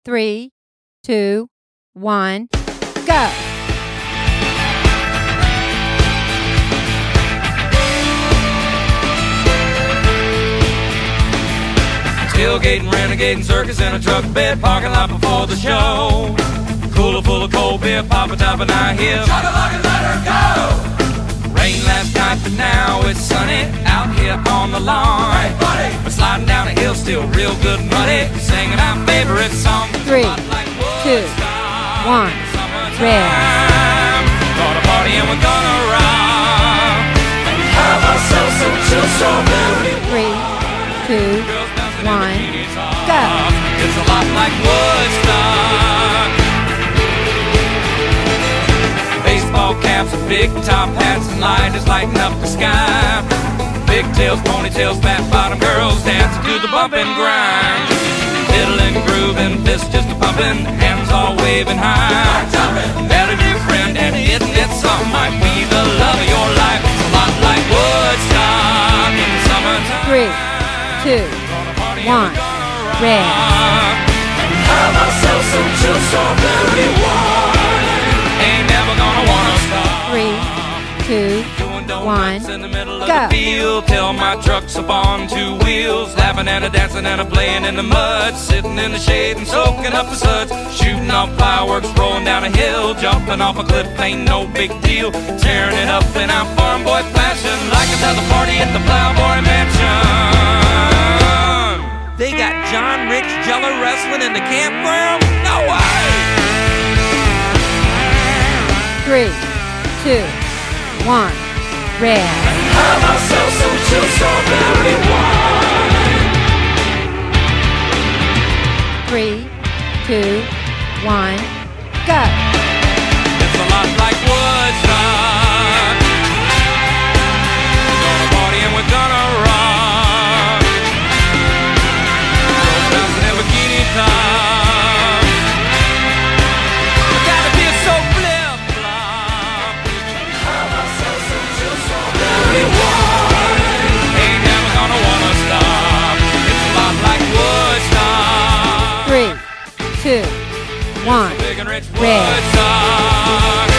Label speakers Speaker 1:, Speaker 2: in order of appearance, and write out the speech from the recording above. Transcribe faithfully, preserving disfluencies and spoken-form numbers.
Speaker 1: three, two, one, go.
Speaker 2: Tailgating, renegading, circus in a truck bed, parking lot before the show. Cooler full of cold beer, pop a top and I hear chug a lug and let her go. Rain last night, but now it's sunny out here on the lawn. Hey, buddy. We're sliding down a hill, still real good and muddy, singing our favorite song.
Speaker 1: Three, two, one, red.
Speaker 2: Gonna party and we're gonna rock. Have ourselves some chill strawberry.
Speaker 1: Three, two, one, go.
Speaker 2: It's a lot like Woodstock. Baseball caps and big top hats and lighters lighting up the sky. Big tails, ponytails, fat bottom girls dancing to the bump and grind. Fiddling, grooving, fists just a pumping, hands all waving high. Met a new friend and isn't it something, might be the love of your life. It's a lot like Woodstock in the summertime.
Speaker 1: Three, two, one, red.
Speaker 2: Have ourselves some chill strawberry wine. Ain't never gonna wanna stop.
Speaker 1: Three, two, one,
Speaker 2: in the middle of
Speaker 1: go.
Speaker 2: the field, till my truck's up on two wheels, laughing and a dancing and a playing in the mud, sitting in the shade and soaking up the suds, shooting off fireworks, rolling down a hill, jumping off a cliff, ain't no big deal, tearing it up in our farm boy fashion, like another party at the Plowboy Mansion. They got John Rich Jeller wrestling in the campground? No way!
Speaker 1: Three, two, one, red.
Speaker 2: Have ourselves some chill strawberry wine.
Speaker 1: Three, two, one, go.
Speaker 2: It's a lot like Woodstock. We're gonna party and we're gonna rock. Bouncing in bikini top. We gotta be so flip-flop. Have ourselves some chill strawberry wine. Ain't never gonna wanna stop. It's a lot like Woodstock.
Speaker 1: Three, two, one,
Speaker 2: Big and rich
Speaker 1: red.
Speaker 2: Woodstock.